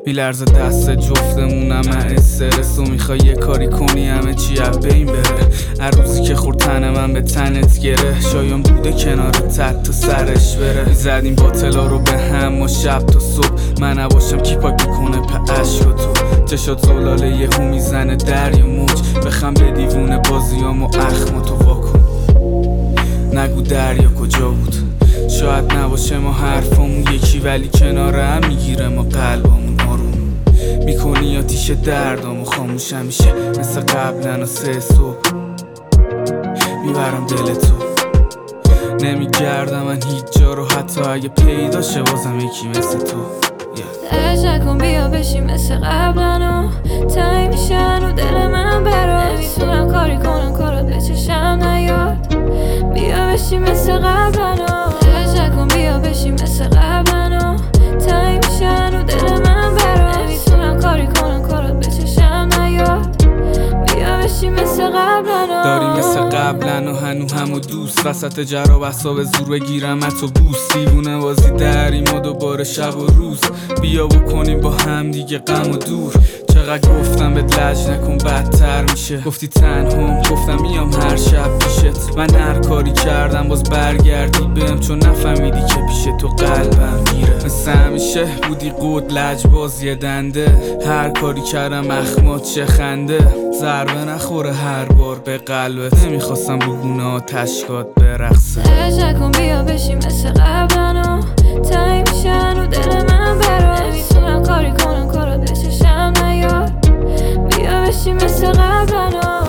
میلرزه دست جفتمونم استرس و میخوای یه کاری کنی همه چی از بین بره. هر روزی که خورد تن من به تنت گره، شایان بوده کنار تت تا سرش بره. میزدیم باطلا رو به هم و شب تا صبح، من نباشم کی پاک میکنه په عشق و تو. چشات زلاله یهو میزنه دریا موج، بخم به دیوونه بازیام و اخم و تو واکن. نگو دریا کجا بود، شاید نباشه ما حرفامون یکی ولی کنار هم میگیره ما قلبامون. آروم میکنی آتیش دردامو خاموش همیشه مثل قبلن و 3 صبح میبرم دل تو. نمیگردم من هیچ جا رو حتی اگه پیدا شه بازم یکی مثل تو. درش نکن بیا بشی مثل قبلن و تنگ میشن و دل من براست. نمیتونم کاری کنم کارات به چشم نیاد، بیا بشی مثل قبلن و درش نکن بیا بشی مثل قبلن و تنگ میشن و دل من براست. نمیتونم کاری کنم کارات به چشم نیاد، بیا بشی مثل قبلن و داری مثل قبلن و هنو همو دوست. وسط جرا بسا به زور بگیرم تو بوس. دیوونه بازی داریم و دوباره شب و روز، بیا بکنیم با هم دیگه غم و دور. چقدر گفتم بهت لج نکن بدتر میشه، گفتی تنهام گفتم میام هر شب پیشت. من هر کاری کردم باز برگردی بهم، چون نفهمیدی که پیش تو قلبم میره. مثل همیشه بودی قد لج بازی دنده، هر کاری کردم اخمات چه خنده. ضربه نخوره هر بار به قلبت، نمیخواستم بگونه آتشکات برقصه. درش نکن بیا بشی مثل قبلن و تنگ میشن و دل من براست. نمیتونم کاری کنم کارات به چشم نیاد، بیا بشی مثل قبلن و